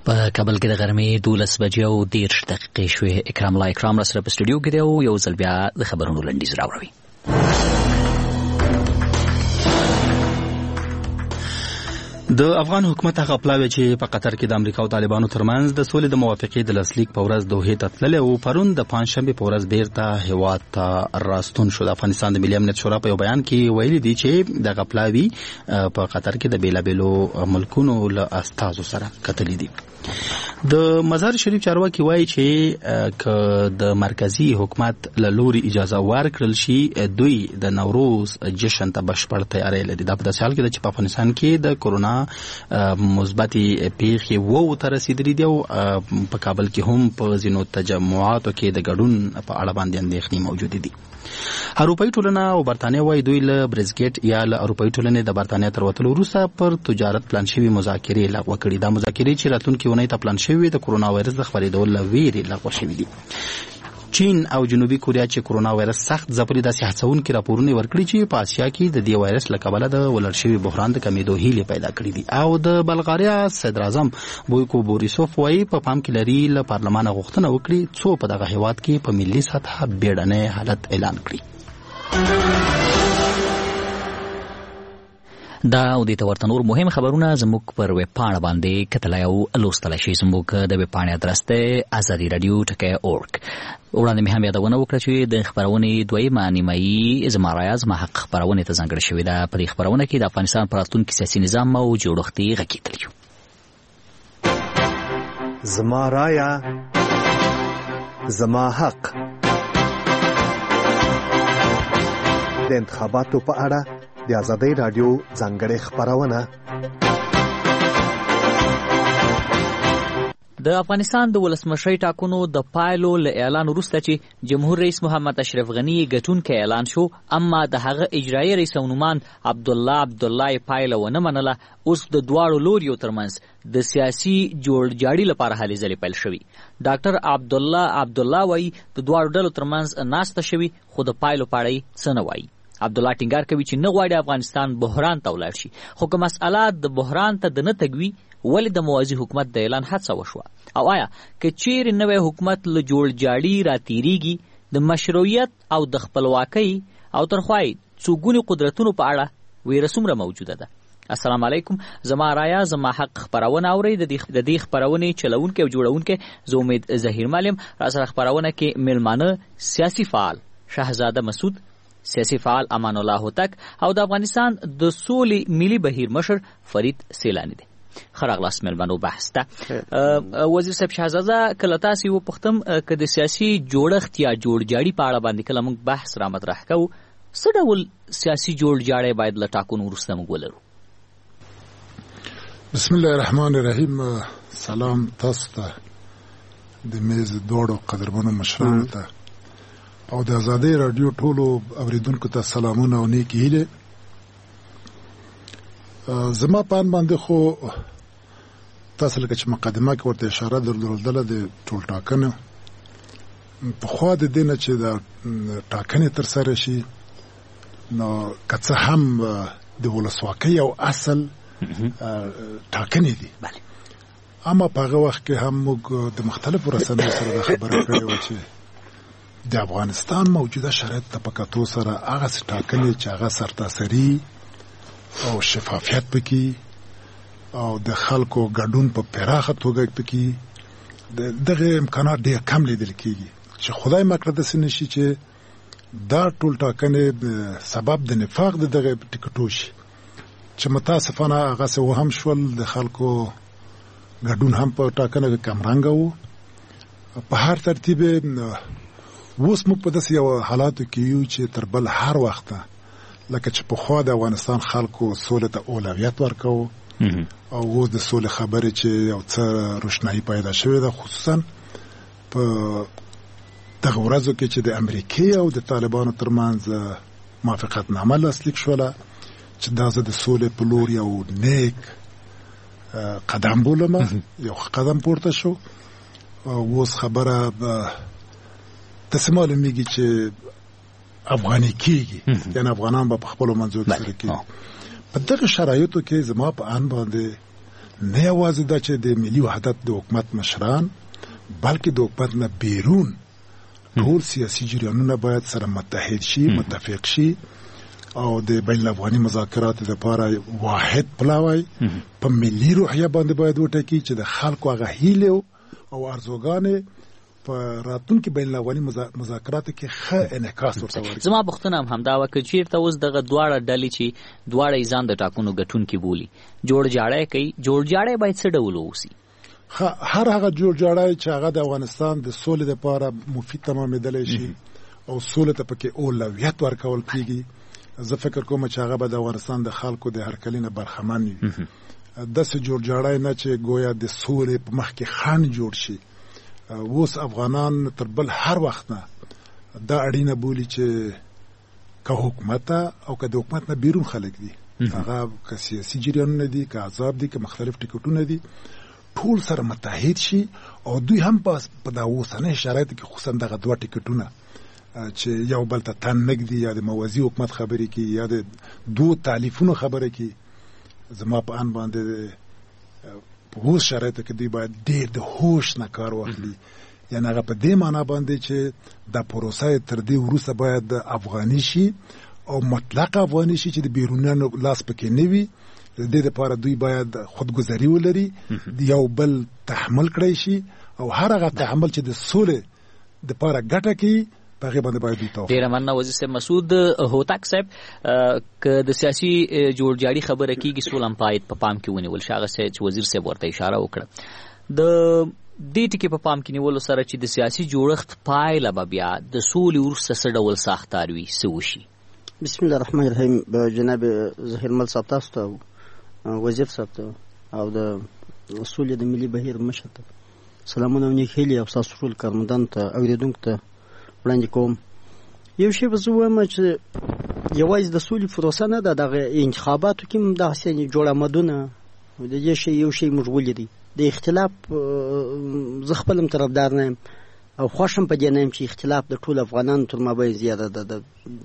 په کابل کې د غرمې 12 بجې او 10 دقیقې شوې. اکرام الله اکرام را سره په سټوډیو کې دی او یو ځل بیا د خبرونو لنډیز راوړوي. د افغان حکومت هغه پلاوی چې په قطر کې د امریکا او طالبانو ترمنځ د سولې د موافقې د لاسلیک په ورځ دوحې ته تللی او پرون د پنځشنبې په ورځ بیرته هیواد ته راستون شو. د افغانستان د ملي امنیت شورا په یو بیان کې ویلي دي چې دغه پلاوی په قطر کې د بیلابیلو ملکونو له استازو سره کتلي دي. د مزار شریف چارواکي وایي چې که د مرکزی حکومت له لوري اجازه ورکړل شي دوی د نوروز جشن ته بشپړ تیاری لري. دا په داسې حال کې ده چې په افغانستان کې د کورونا مثبتې پیښې ته رسیدلي دي او په کابل کې هم په ځینو تجمعاتو کې د ګډون په اړه باندې اندېښنې موجودې دي. اروپایي ټولنه او برتانیا وایي دوی له برزګټ یا له اروپایي ټولنې د برتانیا تر وتلو وروسته پر تجارت پلان شوي مذاکرې لغوه کړي. دا مذاکرې چې راتلونکي اونۍ ته پلان شوي د کورونا وایرس د خپرېدو له ویرې لغوه شوي دي. چین او جنوبي کوریا چې کورونا وایرس سخت ځپلي داسې هڅونکي راپورونه ورکړي چې په اسیا کې د دې وایرس له کبله د ولړ شوي بحران د کمېدو هیلې پیدا کړي دي. او د بلغاریا صدر اعظم بویکو بوریسوف وایي په پام کې لري له پارلمانه غوښتنه وکړي څو په دغه هیواد کې په ملي سطحه بیړنی حالت اعلان کړي. دا او د ورته نور مهم خبرونه زموږ پر ویب پاڼه باندې کتلای او لوستلای شئ. زموږ د ویب پاڼې ادرس دی azadiradio.org. وړاندې مې هم یادونه وکړه چې د خبرونې دویمه نیمایي زما رایه زما حق خبرونې ته ځانګړې شوې ده. په دې خبرونه کې د افغانستان په راتلونکي سیاسي نظام او جوړښتي غږېدلی یو. زما رایه زما حق د انتخاباتو په اړه د آزادۍ رادیو ځانګړې خبرونه. د افغانستان د ولسمشرۍ ټاکنو د پایلو له اعلان وروسته چې جمهور رئیس محمد اشرف غني ګټونکی اعلان شو، اما د هغه اجرایي رئیس عنومان عبدالله پایله ونه منله. اوس د دواړو لوریو ترمنځ د سیاسي جوړجاړي لپاره هلې ځلې پیل شوي. ډاکټر عبدالله وایي د دواړو ډلو ترمنځ ناسته شوي، خو د پایلو په اړه څه نه وایي. عبدالله ټینګار کوي چې نه غواړي افغانستان بحران ته ولاړ شي، خو که مسئله د بحران ته د نه تګوي ولې د موازي حکومت د اعلان هڅه وشوه؟ او آیا که چیرې نوی حکومت له جوړجاړي راتېریږي د مشروعیت او د خپلواکۍ او ترخوا څو ګونې قدرتونو په اړه ویره څومره موجوده ده؟ السلام علیکم. زما رایه زما حق خبرونه اورئ. د دې خبرونې چلونکي او جوړونکي زه امید ظهیر مالم. را سره خبرونه کې میلمانه سیاسي فعال شهزاده مسعود، سیاسي فعال امان الله هوتک او د افغانستان د سولې ملي بهیر مشر فرید سیلانی دی. خراغلاس ملمنو بحث ته وزیر صاحب شهزاده کله تاسو وپوښتم که د سیاسي جوړښت یا جوړجاړي په اړه باندې کله موږ بحث را مطرح کوو، څه ډول سیاسي جوړجاړی باید له ټاکنو وروسته موږ ولرو؟ بسم الله الرحمن الرحیم. سلام تاسو ته د میز دوړو قدرمنو مشرانو ته او د آزادۍ رادیو ټولو اوریدونکو ته سلامونه او نیکی هیله. زما پان باندې خو تاسو لکه چې مقدمه کې ورته اشاره درلودله د ټول ټاکنه په خوا د دینه چې د ټاکنې تر سره شي، نو که هم د ولسواکۍ او اصل ټاکنې دي، اما په هغه وخت کې هم موږ د مختلفو رسنیو سره د خبرې کړې وه چې د افغانستان موجوده شرایط ته په کتو سره هغه ټاکنې چې هغه سرتاسري او شفافیت پکې او د خلکو ګډون په پراخه توګه پکې دغه امکانات ډېر کم لیدل کېږي چې خدای مکړه داسې نشي چې دا ټول ټاکنې سبب د نفاق د دغه ټکټو شي چې متاسفانه هغسې وهم شول. د خلکو ګډون هم په ټاکنه کې کمرنګه و. په هر ترتیب اوس موږ په داسې یو حالاتو کې یو چې تر بل هر وخته لکه چې پخوا د افغانستان خلکو سولې ته اولویت ورکوو او اوس د سولې خبرې چې یو څه روښنایي پیدا شوې ده، خصوصا په دغه ورځو کې چې د امریکې او د طالبانو ترمنځ موافقتنامه لاسلیک شوله چې دا زه د سولې په لور یو نیک قدم بولم، یو قدم پورته شو. اوس خبره داسې معلومیږي چې افغاني کېږي، یعنې افغانان به په خپلو منځو کې سره کېږي. په دغه شرایطو کې زما په ان باندې نه یوازې دا چې د ملي وحدت د حکومت مشران بلکې د حکومت نه بیرون ټول سیاسي جریانونه باید سره متحد شي، متفق شي او د بین الافغاني مذاکراتو لپاره واحد پلاوی په ملي روحیه باندې باید وټاکي چې د خلکو هغه هیله او ارزوګانې په راتلونکي بین الافغاني مذاکراتو کې ښه انعکاس ورته ورکړي. زما پوښتنه همدا وه که چېرته اوس دغه دواړه ډلې چې دواړه یې ځان د ټاکنو ګټونکي بولي جوړجاړی کوي، جوړجاړی باید څه ډول واوسي؟ هر هغه جوړجاړی چې هغه د افغانستان د سولې لپاره مفید تمامېدلی شي او سولې ته پکې اولویت ورکول کېږي، زه فکر کوم چې هغه به د افغانستان د خلکو د هرکلي نه برخمن وي. داسې جوړجاړی نه چې گویا د سولې په مخ کې خنډ جوړ شي. اوس افغانان تر بل هر وخت نه دا اړینه بولي چې که حکومت او که د حکومت نه بیرون خلک دي، هغه که سیاسي جریانونه دي، که احزاب دي، که مختلف ټکټونه دي، ټول سره متحد شي او دوی هم په دا اوسنۍ شرایطو کې خصوصا دغه دوه ټکټونه چې یو بل ته تن نږدي یا د موازي حکومت خبرې کوي یا د دوه تالیفونو خبرې کوي، زما په ان باندې په اوس شرایطو کې دوی باید ډېر د هوش نه کار واخلي. یعنې هغه په دې معنا باندې چې دا پروسه تر دې وروسته باید افغاني شي او مطلق افغاني شي چې د بیرونیانو لاس پکې نه وي. د دې لپاره دوی باید خودګذري ولري، یو بل تحمل کړی شي او هر هغه تحمل چې د سولې دپاره ګټه کوي په هغې باندې باید دوی توافق. ډېره مننه وزیر صاحب. مسعود هوتک صاحب، که د سیاسي جوړجاړي خبره کېږي سوله هم باید په پام کې ونیول شي، هغه چې وزیر صاحب ورته اشاره وکړه. د دې ټکي په پام کې نیولو سره چې د سیاسي جوړښت پایله به بیا د سولې وروسته څه ډول ساختار وي، څه وشي؟ بسم الله الرحمن الرحیم. جناب ظهیرمل صاحب تاسو ته وزیر صاحب ته او د سولې د ملي بهیر مشر ته سلامونه او نیک هیلې او ستاسو ټول کارمندانو ته اورېدونکو ته وړاندې کوم. یو شی به زه وایم چې یوازې د سولې پروسه نه ده، دغه انتخاباتو کې هم داسې جوړ آمدونه د دې شی یو شی موږ ولیدی. د اختلاف زه خپل هم طرفدار نه یم او خوښ هم په دې نه یم چې اختلاف د ټول افغانانو تر مابین زیاده ده، د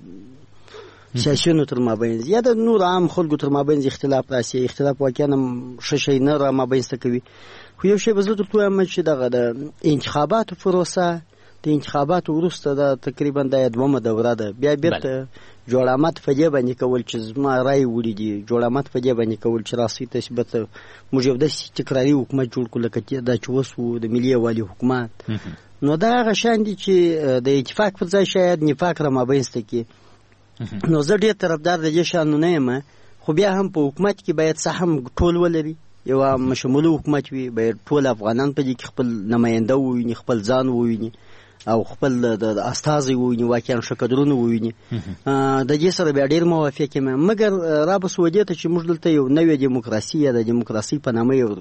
سیاسیونو تر مابین زیاده، نور عام خلکو تر مابین اختلاف راسي. اختلاف واقعا هم ښه شی نه را مابینسته کوي. خو یو شی به زه درته وایم چې دغه د انتخاباتو پروسه د انتخاباتو وروسته دا تقریبا دا دومره دوره ده، بیا بیرته جوړامت په دې باندې کول چې زما رای وړي دي، جوړامت په دې باندې کول چې راسي تثبیت موږ یو داسې تکراري حکومت جوړ کړو لکه دا چې اوس و د ملي یووالي حکومت. نو دا هغه شیان دي چې د اتفاق پر ځای شاید نفاق را مابینسته کړي. نو زه ډېر طرفدار د دې شیانو نه یم، خو بیا هم په حکومت کې باید څه هم ټول ولري، یو مشموله حکومت وي، باید ټول افغانان په دې کې خپل نماینده وویني، خپل ځان وویني او خپل د استازي وویني، واقعا ښه کدرونه وویني. د دې سره بیا ډېر موافق یم. مګر رابسو دې ته چې موږ دلته یو نوې دیموکراسي یا د دیموکراسي په نامه یو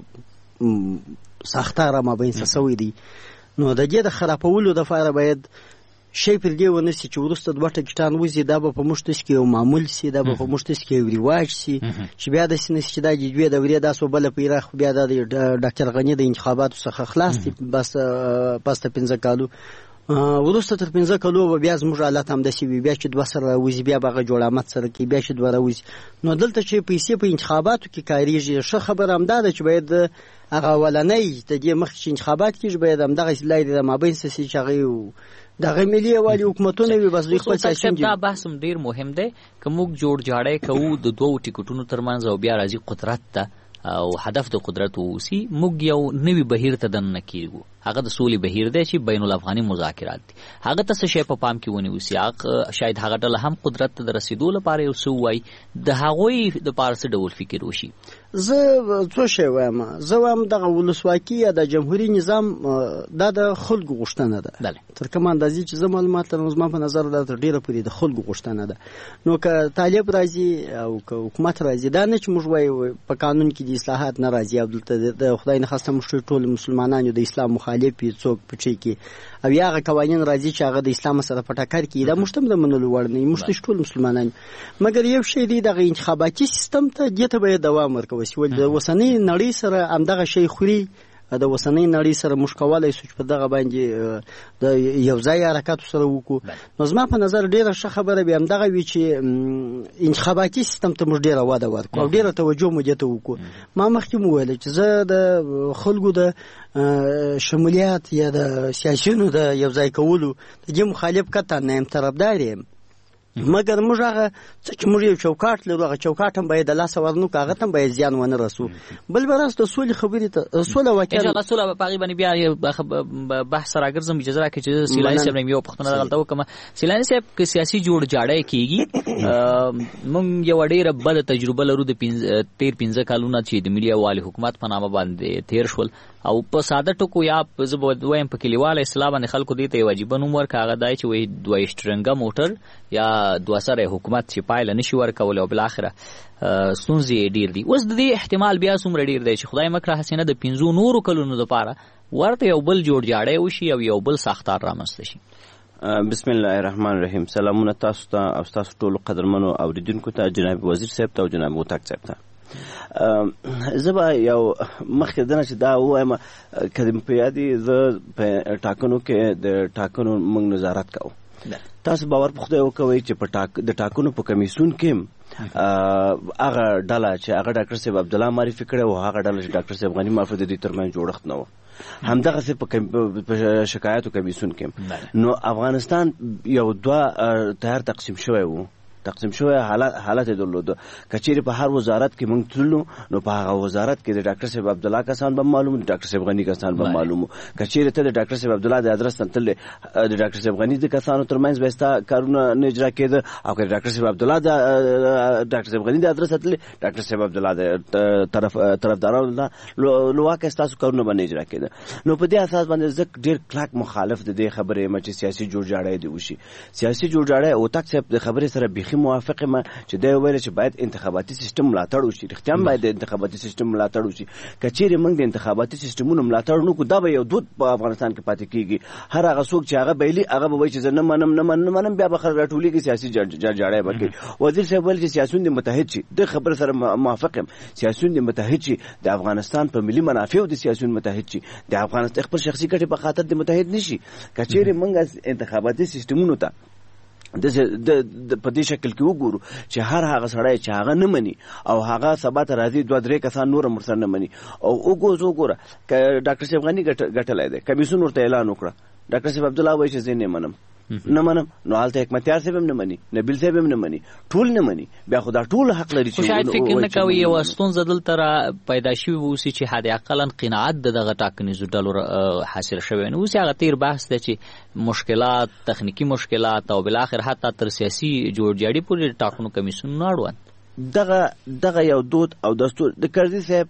ساختار مابینسته سوی دی، نو د دې د خرابولو دپاره باید شی پر دې ونه سي چې وروسته دوه ټکټان وځي، دا به په موږ داسې کې یو معمول سي، دا به په موږ داسې کې یو رواج سي چې بیا داسې نه سي چې دا د دوې دورې دا سو بله پیراخ بیا دا د ډاکټر غني د انتخاباتو څخه خلاص دي پس د 15 کالو وروسته تر 15 کالو به بیا زموږ حالت همداسې وي، بیا چې دوه سره راوځي بیا به هغه جوړامت سره کوي، بیا چې دوه راوځي. نو دلته چې پیسې په انتخاباتو کې کارېږي، ښه خبره همدا ده چې باید هغه اولنۍ د دې مخکې چې انتخابات کېږي باید همدغسې لارې د مابینسته سي چې هغه دغه ملي یووالي حکومتونه وي، بس دوی خپل سیاسي دي. دا بحث هم ډېر مهم دی که موږ جوړجاړی کوو د دوو ټکټونو ترمنځ او بیا راځي قدرت ته او هدف د قدرت واوسي، موږ یو نوي بهیر ته دننه کېږو، هغه د سولې بهیر دی چې بین الافغاني مذاکرات دي. هغه ته څه شی په پام کې ونیوسي، شاید هغه ډله هم قدرت ته د رسېدو لپاره یو څه ووایي، د هغوی دپاره څه ډول فکر وشي؟ زه څو شی وایم، زه وایم دغه ولسواکي یا د جمهوري نظام دا د خلکو غوښتنه ده. تر کومه اندازې چې زه معلومات لرم زما په نظر دا تر ډېره پورې د خلکو غوښتنه ده. نو که طالب راځي او که حکومت راځي، دا نه چې موږ وایو په قانون کې د اصلاحات نه راځي او دلته د خدای نخواسته موږ ټول مسلمانان یو د اسلام مخالف یو څوک پټی کې او یا هغه قوانین راځي چې هغه د اسلام سره په ټکر کې، دا موږ ته د منلو وړ نه، موږ ټول مسلمانان. مګر یو شی دی دغه انتخاباتي سیستم ته دې ته باید دوام ورکوي، ولې د اوسنۍ نړۍ سره همدغه شی خوري د وسنۍ نړۍ سره موږ کولی شو چې په دغه باندې د یو ځای حرکاتو سره وکړو. نو زما په نظر ډېره ښه خبره به همدغه وي چې انتخاباتي سیستم ته موږ ډېره وده ورکړو او ډېره توجه مو دې ته وکړو. ما مخکې وویل چې زه د خلکو د شمولیت یا د سیاسیونو د یو ځای کولو د دې مخالف قطعا نه یم، طرفدار یم، مګر موږ هغه څه چې موږ یو چوکاټ لرو هغه چوکاټ هم باید د لاسه ورنو که هغه ته هم باید زیان ونه رسو. بل به راست د سولې خبرې ته سوله واقعا انشاءالله سوله به په هغې باندې بیا بحث راګرځم. اجازه راکړئ چې سیلاني صاحب نه یو پوښتنه دلته وکړم. سیلاني صاحب که سیاسي جوړجاړی کېږي، موږ یوه ډېره بده تجربه لرو د تېر 15 کالونه چې د ملي یووالي حکومت په نامه باندې تېر شول، او په ساده ټکو یا زه به وایم په کلیواله اصطلاح باندې خلکو دې ته یو عجیبه نوم ورکړه، هغه دا چې وایي 2 شټرنګه موټر یا 2 سره حکومت چې پایله نشي ورکولی او بالاخره ستونزې یې ډېر دي. اوس د دې احتمال بیا څومره ډېر دی چې خدای مکړه هسې نه د 15 نورو کلونو دپاره ورته یو بل جوړجاړی وشي او یو بل ساختار رامنځته شي؟ بسم الله الرحمن الرحیم. سلامونه تاسو ته او تاسو ټولو قدرمنو اوریدونکو ته، جناب وزیر صاحب ته او جناب موتک صاحب ته. زه به یو مخکې دنه چې دا ووایم که مې په یاد وي، زه په ټاکنو کې د ټاکنو موږ نظارت کوو. تاسو باور په خدای وکوئ چې د ټاکنو په کمیسیون کې هغه ډله چې هغه ډاکټر صاحب عبدالله معرفي کړی و، هغه ډله چې ډاکټر صاحب غني معرفي د دې ترمنځ جوړښت نه و، همدغسې په شکایاتو کمیسیون کې. نو افغانستان یو 2 تیار تقسیم شوی و، تقسیم شوی حالت درلوده. کچېرې په هر وزارت کې موږ تللو نو په هغه وزارت کې د ډاکټر صاحب عبدالله کسان به معلوم، د ډاکټر صاحب غني کسان به معلوم. کچېرې ته د ډاکټر صاحب عبدالله د ادرس نه تللې، د ډاکټر صاحب غني د کسانو ترمنځ به ستا کارونه نه اجرا کېده، او که د ډاکټر صاحب عبدالله د ډاکټر صاحب غني د ادرس نه تللې، ډاکټر صاحب عبدالله د طرفدارانو لواکه ستاسو کارونه به نه اجرا کېده. نو په دې اساس باندې زه ډېر کلک مخالف د دې خبرې یم چې سیاسي جوړجاړی دې وشي. سیاسي جوړجاړی اوتک صاحب د خبرې سره بیخي موافق یم چې دا ویل چې باید انتخاباتي سیستم ملاتړ وشي. رښتیا باید د انتخاباتي سیستم ملاتړ وشي. کچېرې موږ د انتخاباتي سیستمونو ملاتړ نکړو، دا به یو دود په افغانستان کې پاتې کېږي. هر هغه څوک چې هغه بیلي هغه به وایي چې زه نه منم، بیا به خلک راټولېږي، سیاسي جوړجاړی به کوي. وزیر صاحب ویل چې سیاسیون دې متحد شي، د خبرې سره موافق یم. سیاسیون دې متحد شي، د افغانستان په ملي منافعو د سیاسیون متحد شي، د افغانستان خپل شخصي ګټې په خاطر دې متحد نشي. کچېرې موږ انتخاباتي سیستمونو ته په دې شکل کې وګورو چې هر هغه سړی چې هغه نه مني او هغه سبا ته راځي 2-3 کسان نور هم ورسره نه مني، او وګوره که ډاکټر صاحب غني ګټلی دی، کمیسیون ورته اعلان وکړه، ډاکټر صاحب عبدالله وایي چې زه نه منم، نو هلته حکمتیار صاحب هم نه مني، نبیل صاحب هم نه مني، ټول نه مني. بیا خو دا ټول حق لري چې شاید فکر نه کوي یوه ستونزه دلته را پیدا شوي اوسي چې حد اقلا قناعت د دغه ټاکنیزو ډلو حاصل شوی نه اوسي. هغه تیر بحث دی چې مشکلات، تخنیکي مشکلات او بالاخر حتی تر سیاسي جوړجاړي پورې ټاکنو کمیسیونونه اړوند. دغه یو دود او دستور د کرزي صاحب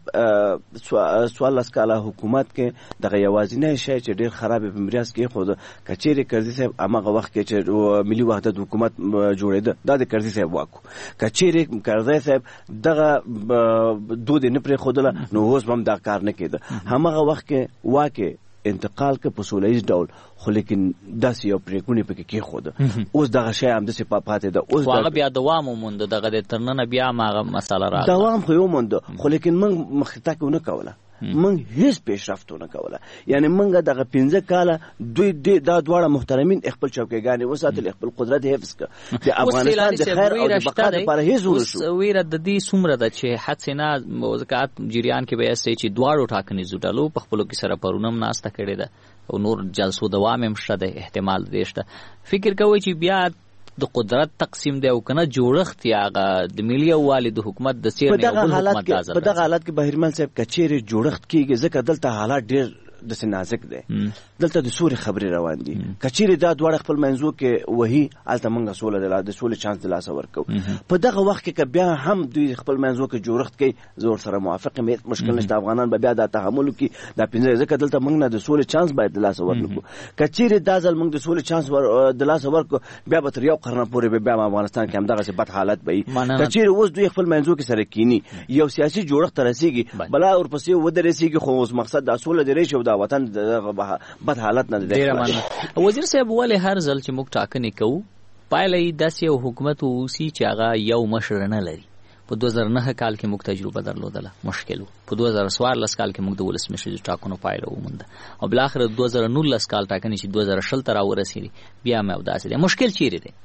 14 کاله حکومت کې دغه یوازینی شی چې ډېر خراب په مریاض کې خو کچېرې کرزي صاحب هغه وخت کې چې ملي وحدت حکومت جوړېده، دا د کرزي صاحب واکو. کچېرې کرزي صاحب دغه دود نه پرېښودله نو اوس هم دا کار نه کېده. هماغه وخت کې واکې انتقال که په سوله ییز ډول، خو لیکن داسې یو پرېکونې پکې کېښوده. اوس دغه شی همداسې پاتې ده. اوس هغه بیا دوام ومونده، دغه د تر ننه بیا هم هغه مسله راغله، دوام خو یې ومونده، خو لیکن موږ مخکې تګ ونه کوله، موږ هیڅ پیشرفت ونه کوله. یعنی موږ دغه 15 کاله دوی دا دواړه محترمین خپل چوکیګانې وساتل، خپل قدرت حفظ کړ. د افغانستان د خیر او د بقا لپاره هیڅ ونشو. ویره د دې څومره ده چې حدس نه موضوعات جریان کې به یې چې دواړو ټاکنیزو ډلو په خپلو کې سره پرونم ناسته کړې ده او نور جلسو دوام هم شته ده، احتمال دې شته. فکر کوئ چې بیا د قدرت تقسیم دی او کنه جوړښت یا د ملي یووالي د حکومت د څیر نه یو حکومت تازه په دغه حالت کې بهرمل صاحب کچېرې جوړښت کېږي، ځکه دلته حالات ډېر داسې نازک دی، دلته د سولې خبرې روان دي. کچېرې دا دواړه خپل منځو کې وهي، هلته موږ د سولې چانس د لاسه ورکوو. په دغه وخت کې که بیا هم دوی خپل منځو کې جوړښت کوي، زه ورسره موافق یم، هېڅ مشکل نشته. افغانان به بیا دا تحمل وکړي، دا 15 ځکه دلته موږ نه د سولې چانس باید د لاسه ورنکړو. کچېرې دا ځل موږ د سولې چانس د لاسه ورکړو، بیا به تر یو قرن پورې به بیا افغانستان کې همدغسې بد حالت به وي. کچېرې اوس دوی خپل منځو کې سره کینی، یو سیاسي جوړښت ته رسېږي، بلا ورپسې ودرېږي، خو اوس مقصد دا سوله دې راشي او دا وطن بد حالت نه دی. وزیر صاحب ولې هر ځل چې موږ ټاکنې کوو پایله یې داسې یو حکومت اوسي چې هغه یو مشر نه لري، په 2009 کال کې موږ تجربه درلودله مشکل و. په 2014 کال کې موږ د ولسمشر ټاکنو پایله ومونده او بلاخره 2019 کال ټاکنې چې 2020 ته راورسېدې بیا مې اوداسې دی. مشکل چیرې دی؟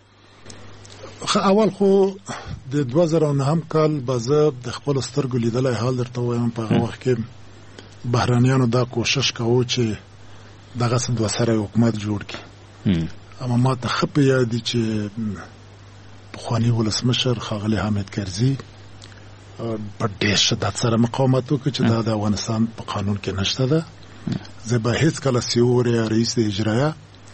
اول خو د 2009 کال به زه د خپل سترګو لیدلی حال درته وایم. په هغه وخت کې بهرانیانو دا کوشش کوو چې دغسې دوه سره حکومت جوړ کړي. اما ما ته ښه په یاد دي چې پخواني ولسمشر ښاغلی حامد کرزي په ډېر شدت سره مقاومت وکړ چې دا د افغانستان په قانون کې نشته ده. زه به هېڅکله سیوري رئیس اجرایه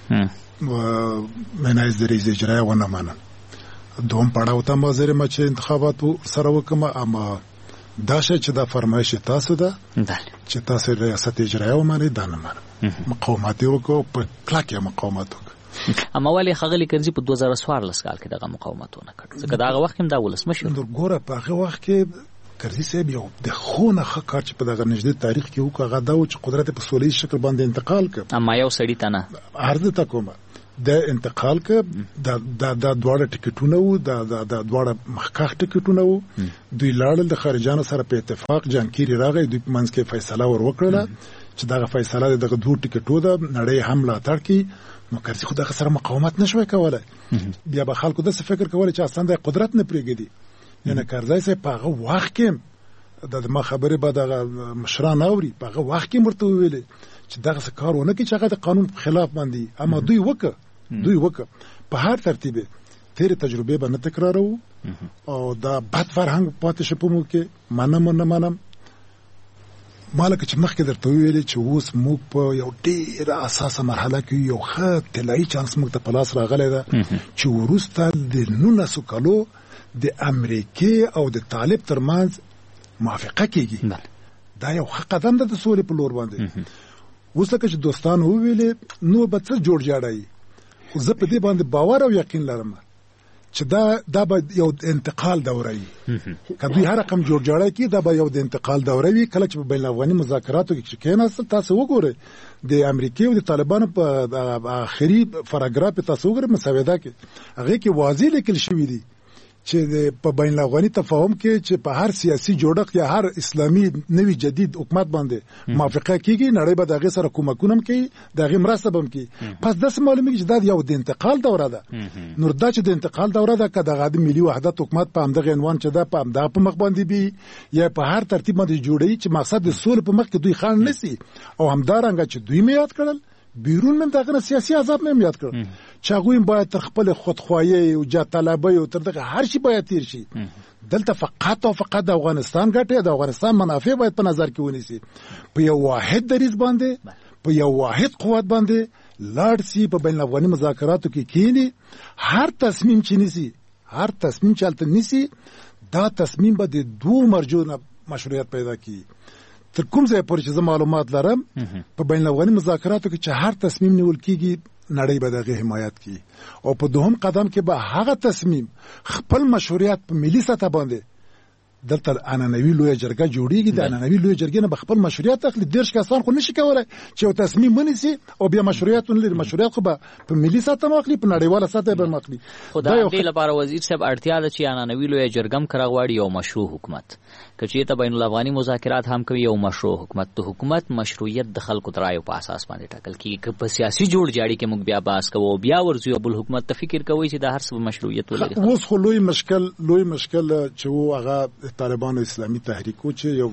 منایز د رئیس اجرایه ونه منم. دوم پړاو ته مازره ما چې انتخاباتو سره وکم، اما دا شی چې دا فرمایش تاسو ده چې تاسو ریاست اجرایه ومنئ دا نه منم. مقاومت وکړو، په کلکه مقاومت وکړو. اما ولې ښاغلی کرزي په 2014 کال کې دغه مقاومت ونه کړ؟ ځکه دغه وخت هم دا ولسمشر ګوره په هغه وخت کې کرزي صاحب یو د خونه ښه کار چې په دغه نږدې تاریخ کې وکړ هغه دا و چې قدرت په سوله ییز شکل باندې انتقال کړ. اما یو سړي ته نه عرض ته کومه د انتقال کې دا دواړه ټیکټونه وو، دا دواړه مخکښ ټیکټونه وو. دوی لاړل د خارجانو سره په اتفاق جانکيري راغی، دوی په منځ کې فیصله ور وکړه چې دغه فیصله دغه دوه ټیکټو ده نړۍ هم ملاتړ کړي. نو کرزي خو دغه سره مقاومت نشوي کولای. بیا به خلکو داسې فکر کولی چې اصلا د قدرت نه پرېږدي. یعنې کرزي صاحب په هغه وخت کې د ما خبرې به دغه مشران اوري، په هغه وخت کې ورته وویلې چې دغسې کار ونه کړي چې هغه د قانون په خلاف باندې. اما دوی وکړه په هر ترتیب تیرې تجربې به نه تکراروو او دا بد فرهنګ پاتې شي په موږ کې. منم نه منم ما لکه چې مخکې درته وویلې چې اوس موږ په یو ډېره اساسه مرحله کې یو ښه طلایي چانس موږ ته په لاس راغلی ده چې وروسته د 19 کالو د امریکې او د طالب ترمنځ موافقه کېږي. دا یو ښه قدم ده د سولې په لور باندې. اوس لکه چې دوستانو وویلې نو به څه جوړ جاړی. خو زه په دې باندې باور او یقین لرم چې دا به یو انتقال دوره وي. که دوی هر رقم جوړ جاړی کړي دا به یو د انتقال دوره وي. کله چې په بین الافغاني مذاکراتو کې چې کېناستل تاسو وګورئ د امریکې او د طالبانو په آخري پاراګراف تاسو وګورئ مسوده کې هغې کې واضح لیکل شوي دي چې په بین الافغاني تفاهم کې چې په هر سیاسي جوړښت یا هر اسلامي نوي جدید حکومت باندې موافقه کیږي نړۍ به د هغې سره کومکونه هم کوي، د هغې مرسته به هم کوي. پس داسې معلومیږي چې دا یو د انتقال دوره ده. نو دا چې د انتقال دوره ده که دغه د ملي وحدت حکومت په همدغه عنوان چې ده په همدغه په مخ باندې بي یا په هر ترتیب باندې جوړوي چې مقصد د سولې په مخ کې دوی خنډ نسي. او همدارنګه چې دوی مې یاد کړل بیرون من دغه سیاسي عذاب مې یاد کړل چې هغوی باید تر خپل خودخواهی او جاه طلبۍ او تر دغه هر شي باید تیر شي. دلته فقط او فقط د افغانستان ګټې د افغانستان منافع باید په نظر کې ونیسي. په یو واحد دریځ باندې په یو واحد قوت باندې لاړ سي، په بین الافغاني مذاکراتو کې کینی. هر تصمیم چې نیسي، هر تصمیم چې هلته نیسي، دا تصمیم به د دوه مرجو نه مشروعیت پیدا کړي. تر کوم ځای پورې چې زه معلومات لرم په بین الافغاني مذاکراتو کې چې هر تصمیم نیول کېږي نړۍ به د هغې حمایت کړي. او په دوهم قدم کې به هغه تصمیم خپل مشروعیت په ملي سطح باندې دلته عنعنوي لویه جرګه جوړیږي. د عنعنوي لویه جرګې نه به خپل مشروعیت اخلي. 10 کسان خو نشي کولی چې یو تصمیم ونیسي او بیا مشروعیت ونه لري. مشروعیت خو به په ملي سطح اخلي، په نړیواله سطح به اخلي. خو د دې لپاره وزیر صاحب اړتیا ده چې عنعنوي لویه جرګه هم کره غواړي یو مشروع حکومت. که چېرته بین الافغاني مذاکرات هم کوي یو مشروع حکومت، د حکومت مشروعیت د خلکو د رایو په اساس باندې ټاکل کېږي. که په سیاسي جوړ جاړي کې موږ بیا بحث کوو او بیا ورځو یو بل حکومت ته فکر کوي چې د هر څه مشروعیت ولري. اوس خو لوی مشکل چې و هغه طالبانو اسلامي تحریکو چې یو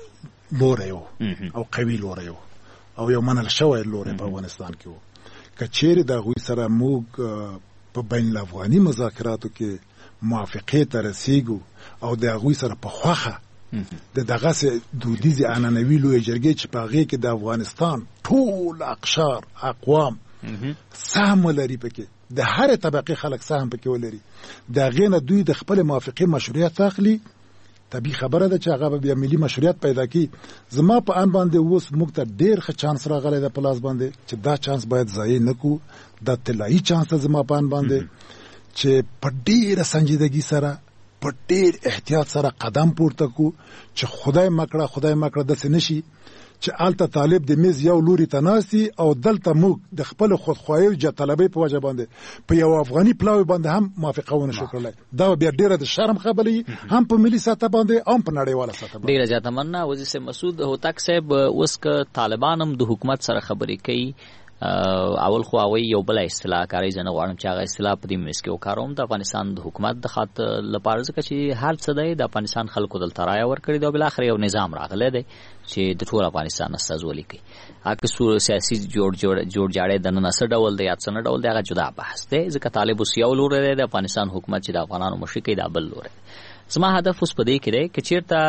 لوری و او قوي لوری و او یو منل شوی لوری په افغانستان کې و. که چیرې د هغوی سره موږ په بین الافغاني مذاکراتو کې موافقې ته رسیږو او د هغوی سره په خوښه د دغسې دودیزې عنعنوي لویې جرګې چې په هغې کې د افغانستان ټول اقشار اقوام سهم ولري، پکې د هرې طبقې خلک سهم پکې ولري، د هغې نه دوی د خپل موافقې مشروعیت اخلي. طبیعي خبره ده چې هغه به بیا ملي مشروعیت پیدا کړي. زما په ان باندې اوس موږ ته ډېر ښه چانس راغلی ده په لاس باندې چې دا چانس باید ضایع نه کړو. دا طلایي چانس ده زما په ان باندې چې په ډېره سنجیدګي سره په ډېر احتیاط سره قدم پورته کړو چې خدای مکړه داسې نشي چې آلته طالب د میز یو لوري ته ناستي او دلته موږ د خپل خودخواهي او طلبۍ په وجه باندې په یو افغاني پلاوي باندې هم موافقه ونه شو کړلی. دا بیا ډیره د شرم خبرې هم په ملي سطح باندې هم په نړیواله سطح باندې. ډیره زیاته مننه وزیر صاحب. مسعود هوتک صاحب، اوس که طالبان هم د حکومت سره خبرې کوي، اول خو هغوی یو بله اصطلاح کاروي، زه نه غواړم چې هغه اصطلاح په دې منځ کې وکاروم، د افغانستان د حکومت د خاطر لپاره، ځکه چې هر څه دی د افغانستان خلکو دلته رایه ورکړې ده او بالاخره یو نظام راغلی دی چې د ټول افغانستان استازولي کوي. هغه سیاسي جوړجاړی دننه څه ډول دی یا څه نه ډول دی هغه جدا بحث دی، ځکه طالب اوس یو لوری دی، د افغانستان حکومت چې د افغانانو مشري کوي دا بل لوری دی. زما هدف اوس په دې کې دی که چېرته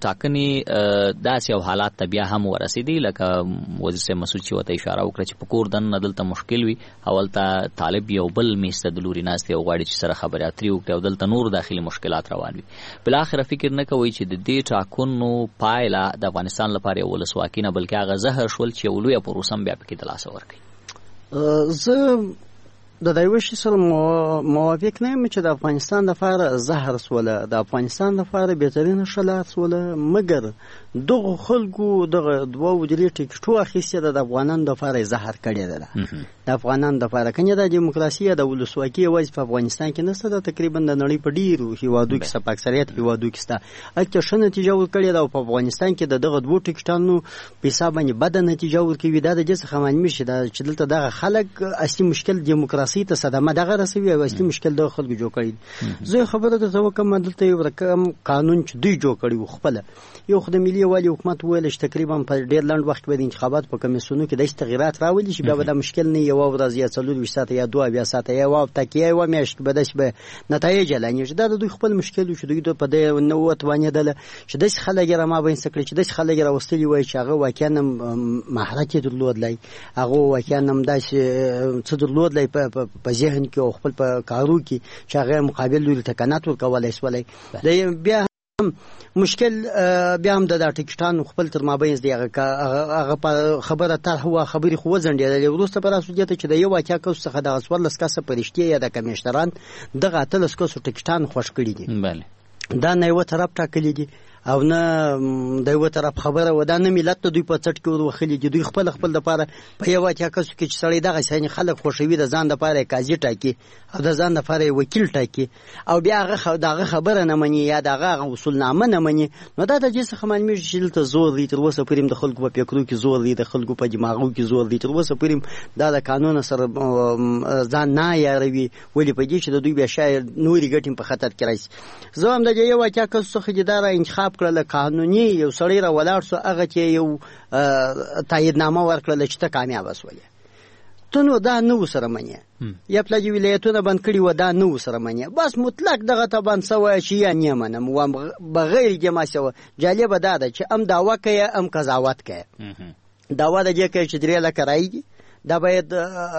ټاکنې داسې یو حالات ته بیا هم ورسېدي لکه وزیر صاحب مسعود چې ورته اشاره وکړه چې په کور دننه دلته مشکل وي او هلته طالب یو بل میز ته د لوري ناست دی او غواړي چې سره خبرې اترې وکړي او دلته نور داخلي مشکلات روان وي، بالاخره فکر نه کوئ چې د دې ټاکنو پایله د افغانستان لپاره یو ولسواکي نه بلکې هغه زهر شول چې یو لویه پروسه هم بیا پکې د لاسه ورکوي؟ زه د دې وشي سره موافق نه یم چې د افغانستان لپاره زهر سوله، د افغانستان لپاره بهترینه شلات سوله، مګر دغه خلکو دغه دوه درې ټیکټو اخیستې د افغانانو لپاره زهر کړی ده. د افغانانو لپاره کنه د دیموکراسي د ولسواکي یوازې په افغانستان کې نشته، د تقریبا د نړۍ په ډیرو هیوادو کې په اکثریت هیوادو کې شته. اته ښه نتیجه ورکړې ده او په افغانستان کې د دغه دوه ټیکټانو په حساب باندې بد نتیجه ورکوي. دا د جس خمانمي شي چې دلته دغه خلک اصلي مشکل دیموکراسي ته صدمه دغه رسوي او اصلي مشکل د خلکو جوړ کړي. زه خبره ته وکم دلته یو رقم قانون چې دوی جوړ کړي و خپل یو خدای ملي والی حکومت ویل چې تقریبا په ډیر لاند وخت کې د انتخابات په کمیسیونو کې د تغیرات راولي چې بیا د مشکل نه یو ورځ یا څلور وشته یا دوه بیا ساته یا واو تکیه و میاشت به داش به نتایج لانی دا د دوی خپل مشکل چې دوی په دې نو وتوانې دل چې د خلک را ما بین سکړي چې د خلک را وستلی وای چې هغه واکانه مهارت درلودلای، هغه واکانه داش څه درلودلای په ذهن کې او خپل په کارو کې چې هغه مقابل لوري تکنات ورکولای سولای. بیا مشکل بیا هم د ټیکټانو خپل تر مابین دی هغه خبره تر هوا خبري خو ځنډېدل وروسته پر اساسیت چې د یو واقعیا کوس څخه د اسوال لسکاسه پرشتي یا د کمیشنران دغه تلس کوس ټیکټان خوش کړی دي. بله دا نه یو طرف ټاکلی دي او نه د یو طرف خبره و دا نه ملت ته دوی په چټ کې وروخلي دي. دوی خپل لپاره په یو واقعیا کوس کې چې سړی دغه سین خلک خوشوي د ځان لپاره قاضي ټاکي او د ځان لپاره وکیل ټاکي او بیا هغه دغه خبره نه مني یا دغه اصول نامه نه مني، نو دا د جس خمانمي شیل ته زور دی. تر اوسه پریم د خلکو په فکرو کې زور دی، د خلکو په دماغو کې زور دی. تر اوسه پریم دا د قانون سره ځان نه یاروي ولې په دې چې د دوی بیا شاید نوري ګټم په خطر کې راځي. زه هم د یو واقعیا کوس څخه جدار انتخاب کړل قانوني یو سړی را ولاړ سو هغه چې یو تاییدنامه ورکړل چې ته کامیاب وسولې ته نو دا نو سره منی یا پلاجی ولایتونه بند کړي و دا نو سره منی بس مطلق دغه ته بند سوی چې یا نه منم و بغیر جما سو. جالب دا ده چې ام داوا کوي ام قضاوت کوي. داوا د دې کوي چې درې لکه راځي دا باید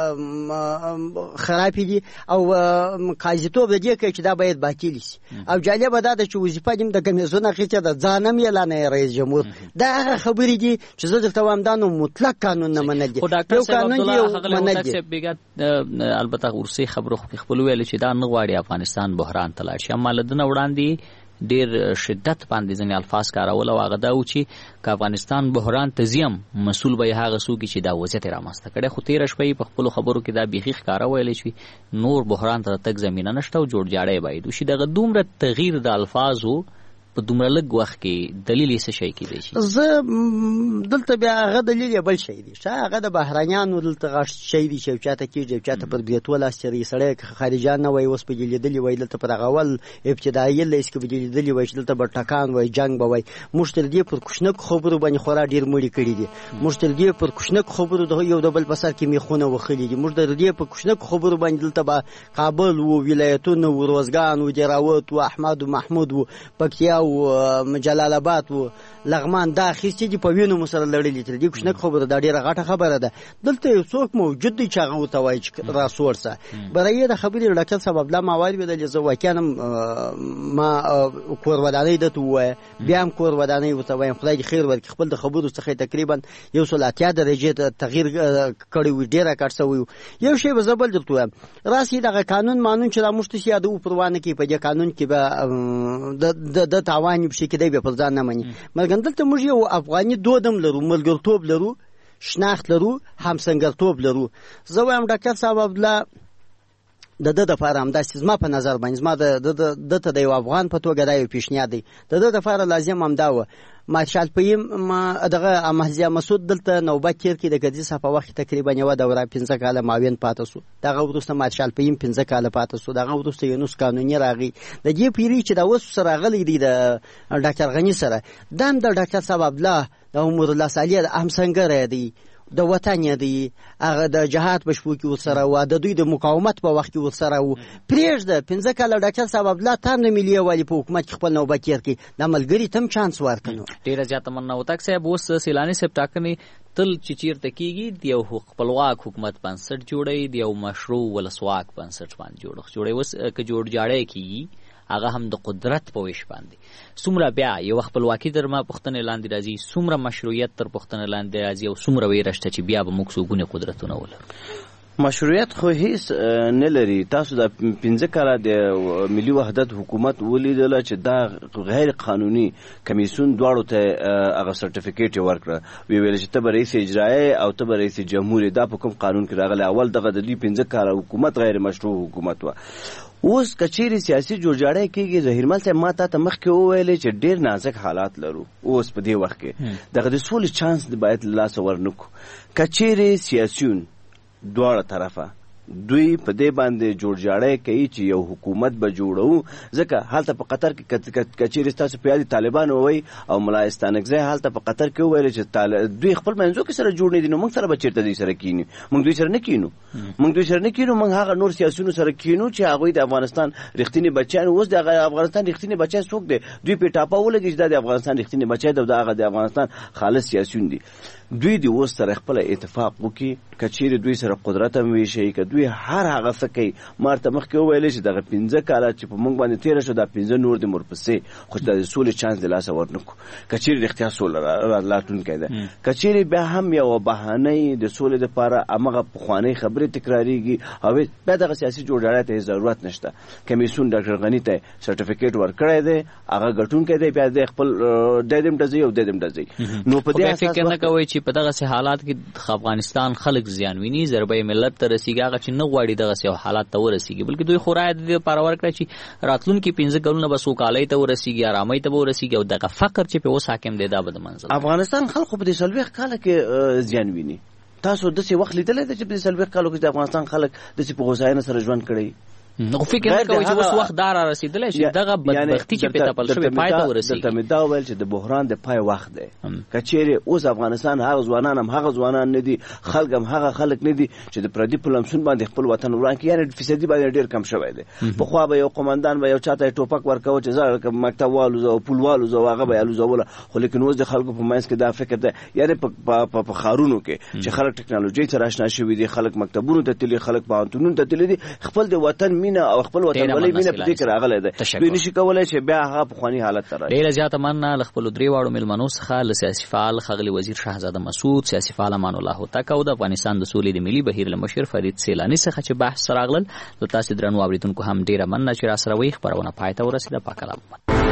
خراب دي او قاضیتوب د دې کوي چې دا باید باطل شي. او جالب دا ده چې وظیفه دې د کمیسیون اخیسته د ځانم اعلان رئیس جمهور دا خبرې دي چې زه درته وایم دا نو مطلق قانون نه منل دي. یو قانون دی منل دي. البته ورسي خبرو خپل ویل چې دا نه غواړي افغانستان بحران ته لاړ شي، اما لدنه وړاندې ډیر شدت باندې ځنې الفاظ کارول او هغه دا و چې افغانستان بحران تزیم مسؤل به هغه څوک چې دا وضعیت رامنځته کړي. خو تیر شپې په خپل خبرو کې دا بیخي ښکاره ویل شي نور بحران ته تک زمينه نشته او جوړ جاړی باید وشي. دغه دومره تغییر د الفاظو په دومره لږ وخت کې دلیل یې څه شي کېدای شي؟ زه دلته بیا هغه دلیل بل شي دی چې هغه د بهرانيانو دلته غش شي دی چې چاته کېږي چاته پر بیتول استری سړی خارجان نه وای اوس په لیدلی وای دلته پر غول ابتدایي لیس کې لیدلی وای چې دلته برټکان وای جنگ به وای مشتل دی پر کوشنک خبرو باندې خورا ډیر مړی کړی دي. مشتل دی پر کوشنک خبرو د یو د بل په سر کې میخونه وخلی دي. مشتل دی پر کوشنک خبرو باندې دلته با کابل او ولایتونه او روزګان او جراوت او احمد او محمود او پکتیا او جلال آباد او لغمان دا خېستې دي په وینو مسره لړلې تل دي. کوښنه خبره دا ډیره غټه خبره ده. دلته یو څوک موجود دی چې هغه وتوای چې راسورسه برای د خبرې لکه سبب لا موارد بدل زو وکنم ما کور ودانې د تو بیا هم کور ودانې وتوای خدای خیر ورکړي. خپل د خبرو څخه تقریبا یو سلاتیا درجه تغییر کړی و ډیره کړسوي. یو شی بزبل دلته راسي دغه قانون مانون چې د مشتسي د پروانه کې په دې قانون کې به د تاوان وشي کېدی به پر ځان نه مني مګر دلته موږ یو افغاني دودم لرو ملګرتوب لرو شناخت لرو همسنګرتوب لرو زه وایم ډاکټر صاحب عبدالله د د لپاره همداسې زما په نظر باندې زما د ته د یو افغان په توګه دا یو پیشنهاد دی د د لپاره لازم همدا و مارشال پیم دغه محزیا مسعود دلته نوبت تیر کې د ګدیس په وخت تقریبا یو دوره 15 کاله معاون پاتې شو دغه وروسته مارشال پیم 15 کاله پاتې شو دغه وروسته یونس قانوني راغی د دې پیری چې دا وس سره غلي دی د ډاکټر غنی سره دام د ډاکټر صاحب عبدالله د عمر الله صالح هم څنګه دی د وطن دی هغه د جهاد بشپو کې ورسره و د دوی د مقاومت په وخت کې ورسره و پریږده 15 کاله ډاکټر صاحب عبدالله تام د ملي والی په حکومت کې خپل نوبت تیر کړي د ملګری تم چانس ورکړو ډیره زیاته مننه وتاک صاحب اوس سیلانی صاحب ټاکنې تل چې چیرته کیږي د یو خپلواک حکومت بنسټ جوړي د یو مشروع ولسواک بنسټ باندې جوړي اوس که جوړ جاړی کیږي هغه هم د قدرت په ویش باندې څومره بیا یو خپلواکي در ما پښتنه لاندې راځي څومره مشروعیت تر پښتنه لاندې راځي او څومره ویرشته چې بیا به موږ څوګونه قدرتونه ولرو مشروعیت خو هیڅ نه لري تاسو د 15 کاله د ملي وحدت حکومت ولیدل چې دا غیر قانوني کمیسیون دواړو ته هغه سرټیفیکیټ ورکړه ویل چې ته رئیس اجرایی او ته رئیس جمهوریت دا په کوم قانون کې راغلی اول دغه د 15 کاله حکومت غیر مشروع حکومت و اوس کچېری سیاسي جوړجاړی کېږي ظهیرمل صاحب ما ته مخکې وویلې چې ډېر نازک حالات لرو اوس په دې وخت کې دغه د سولې چانس باید له لاسه ورنکو کچېری سیاسیون دواړه طرفه دوی په دې باندې جوړجاړی کوي چې یو حکومت به جوړو ځکه هلته په قطر کې کچېری ستاسو پیادي طالبان ووی او ملا استانکزی هلته په قطر کې وویل چې دوی خپل منځو کې سره جوړ نه دي نو موږ سره به چېرته دوی سره کینو موږ دوی سره نه کینو موږ هغه نور سیاسیونو سره کینو چې هغوی د افغانستان رښتینی بچیان اوس د افغانستان رښتینی بچی څوک دی دوی په ټاپه ولګي چې د افغانستان رښتینی بچی دی او هغه د افغانستان خالص سیاسیون دي دوی د اوس سره خپل اتفاق وکړي کچېری دوی سره قدرت هم ویشي که دوی هر هغه څه کوي مارته مخکې وویل چې دغه 15 کاله چې په موږ باندې تیر شو دا 15 نور د مرپسې خو د سولې چانس د لاسه ورنکو کچېری رښتیا سوله راتلونکی ده کچېری بیا هم یو بهانه د سولې لپاره هغه پخوانۍ خبرې تکراریږي او بیا دغه سیاسي جوړجاړی ته ضرورت نشته کمیسیون ډاکټر غنی ته سرټیفیکیټ ورکړی دی هغه ګټونکی دی بیا د خپل ددم ډزي او ددم ډزي نو په دې اساس فکر نه کوي چې په دغه حالات کې افغانستان خلک زیان ویني ضربه ملت ته رسیږي هغه چې نه غواړي دغه سیو حالات ته ورسیږي بلکې دوی خورای د لپاره ورکړي چې راتلونکي 15 کلونه به سوکالۍ ته ورسیږي آرامۍ ته ورسیږي او دغه فقر چې په اوس حاکم دی دا به د منځ افغانستان خلکو په دې سلويخ کاله کې زیان ویني تاسو د څه وخت لیدل چې په دې سلويخ کالو کې د افغانستان خلک د څه په غوساینه سره ژوند کړي نو فکر نه کوي چې اوس وخت دار رسیدلی شي دغه بدبختی چې په تپل شوی پای ته ورسیږي دلته مې دا ویل چې د بحران د پای وخت دی کچېری اوس افغانستان هغه ځوانان هم هغه ځوانان نه دي خلک هم هغه خلک نه دي چې د پردي پلمسون باندې خپل وطن وران کې یعنی فیصدي باندې ډیر کم شوی دی په خو به یو قومندان به یو چاته ټوپک ورکاو چې زړه مکتب والو او پولوالو زو هغه به الو زول خو لیکن اوس د خلکو په منځ کې دا فکر دی یعنی په خارونو کې چې خلک ټکنالوژي سره آشنا شوي دي خلک مکتبونو ته تللي خلک پوهنتونونو ته تللي دي خپل د وطن مینه او خپل ولی مینه په دې کې راغلی دی دوی نشي کولی چې بیا هغه پخواني حالت ته راشي ډېره زیاته مننه له خپلو درې واړو مېلمنو څخه له سیاسي فعال ښاغلي وزیر شهزاده مسعود سیاسي فعال امان الله هوتک او د افغانستان د سولې د ملي بهیر له مشر فرید سیلاني څخه چې بحث راغلل له تاسې درنو اورېدونکو هم ډېره مننه چې راسره وئ خپرونه پای ته ورسېده پاک الله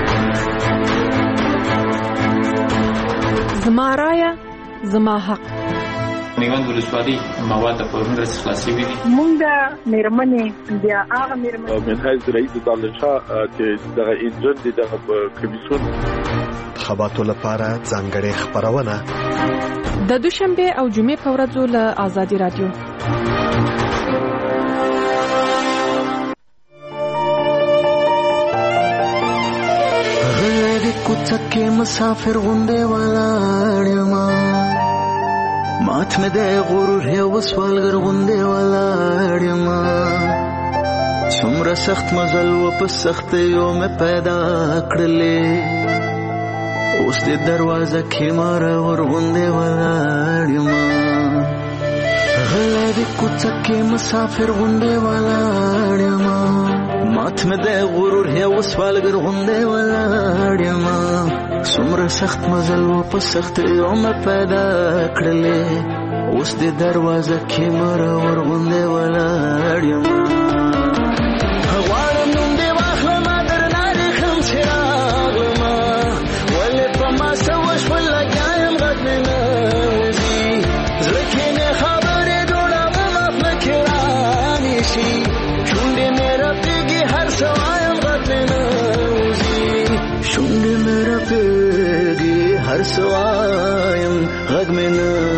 زما رایه زما حق میوند ولسوالۍ مواد د پرون رس خلاصي وي مونږ د میرمنې بیا هغه میرمنې من حیث رئیس دانشا چې دغه انجن دي دغه کمیسیون خبراتو لپاره ځانګړې خبرونه د دوشنبه او جمعې په ورځو له آزادي رادیو غیر کوڅه مسافر غوندې ولاړم مات مې د غرور یو سوالګر غوندې ولاړم څومره سخت مزل و په سختیو مې پیدا کړلې اوس دې دروازه کې مرور غوندې ولاړم غلی د کوڅه کې مسافر غوندې ولاړم مات مې د غرور یو سوالګر غوندې ولاړم څومره سخت مزل و په سختیو مې پیدا کړلې اوس دې دروازه کې مرور غوندې ولاړ یم غواړم نوم دې واخلم درنه ریښم چې راغلم سوایم غږ مې نه